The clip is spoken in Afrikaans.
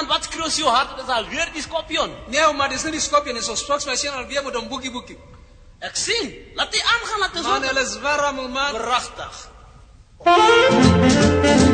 want wat skreeu jou hart, dit is alweer die skorpioen. Nee, maar dis nie die skorpion nie, so spooks my sien alweer met 'n boekie. Ek sien, laat die aangaan, laat die Man, hulle is warm, man. Pragtig.